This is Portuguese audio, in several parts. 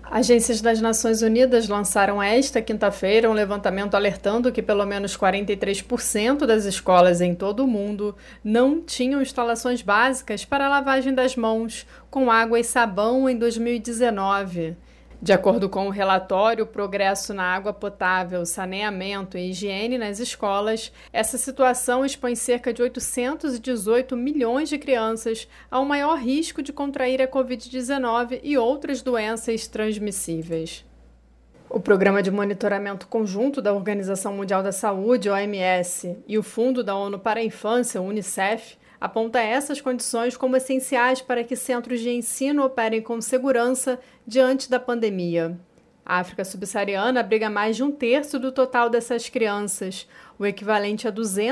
Agências das Nações Unidas lançaram esta quinta-feira um levantamento alertando que pelo menos 43% das escolas em todo o mundo não tinham instalações básicas para a lavagem das mãos com água e sabão em 2019. De acordo com o relatório Progresso na Água Potável, Saneamento e Higiene nas Escolas, essa situação expõe cerca de 818 milhões de crianças ao maior risco de contrair a Covid-19 e outras doenças transmissíveis. O Programa de Monitoramento Conjunto da Organização Mundial da Saúde, OMS, e o Fundo da ONU para a Infância, UNICEF, aponta essas condições como essenciais para que centros de ensino operem com segurança diante da pandemia. A África subsaariana abriga mais de um terço do total dessas crianças, o equivalente a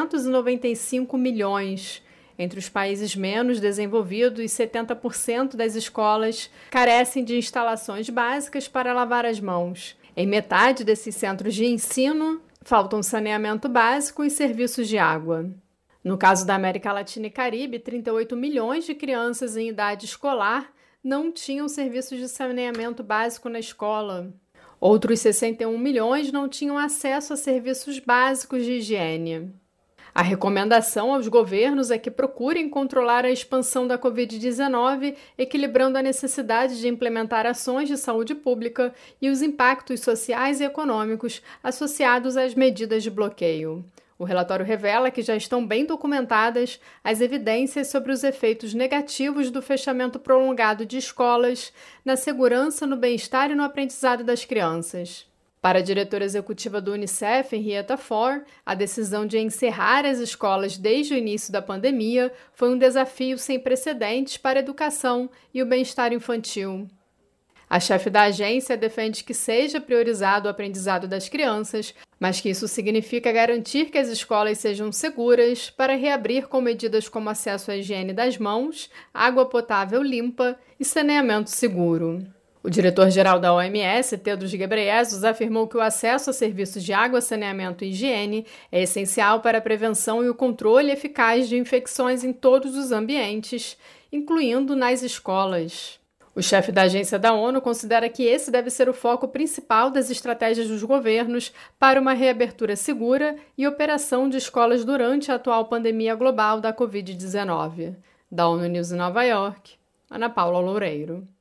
295 milhões. Entre os países menos desenvolvidos, 70% das escolas carecem de instalações básicas para lavar as mãos. Em metade desses centros de ensino, faltam saneamento básico e serviços de água. No caso da América Latina e Caribe, 38 milhões de crianças em idade escolar não tinham serviços de saneamento básico na escola. Outros 61 milhões não tinham acesso a serviços básicos de higiene. A recomendação aos governos é que procurem controlar a expansão da Covid-19, equilibrando a necessidade de implementar ações de saúde pública e os impactos sociais e econômicos associados às medidas de bloqueio. O relatório revela que já estão bem documentadas as evidências sobre os efeitos negativos do fechamento prolongado de escolas na segurança, no bem-estar e no aprendizado das crianças. Para a diretora executiva do UNICEF, Henrietta Fore, a decisão de encerrar as escolas desde o início da pandemia foi um desafio sem precedentes para a educação e o bem-estar infantil. A chefe da agência defende que seja priorizado o aprendizado das crianças, mas que isso significa garantir que as escolas sejam seguras para reabrir com medidas como acesso à higiene das mãos, água potável limpa e saneamento seguro. O diretor-geral da OMS, Tedros Ghebreyesus, afirmou que o acesso a serviços de água, saneamento e higiene é essencial para a prevenção e o controle eficaz de infecções em todos os ambientes, incluindo nas escolas. O chefe da agência da ONU considera que esse deve ser o foco principal das estratégias dos governos para uma reabertura segura e operação de escolas durante a atual pandemia global da Covid-19. Da ONU News em Nova York, Ana Paula Loureiro.